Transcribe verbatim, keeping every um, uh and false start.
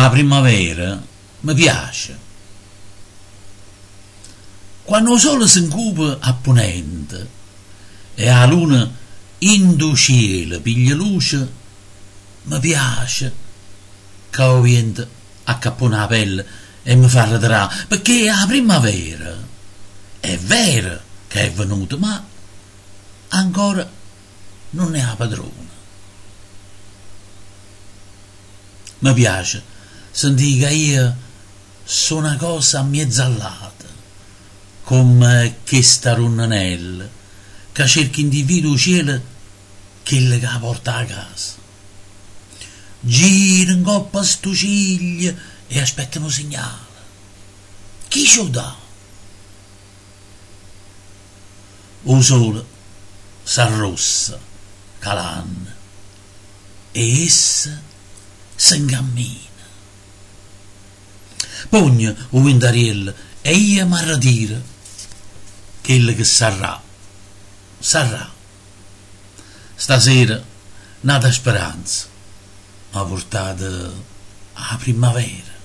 la primavera mi piace. Quando il sole si incupa a ponente e la luna in do cielo piglia luce, mi piace che il vento accappona la pelle e mi fa ritrarre, perché la primavera è vero che è venuta, ma ancora non è la padrona. Mi piace sentire che io sono una cosa ammezzallata, come questa ronnanella che cerca in divido il cielo quella che la porta a casa. Gira in coppa sto ciglio e aspetta un segnale. Chi ce lo dà? Il sole s'arrossa calando e essa s'incammina. Pogna il ventariello e io mi arretiro. Quello che sarà, sarà. Stasera nata speranza mi ha portato a primavera.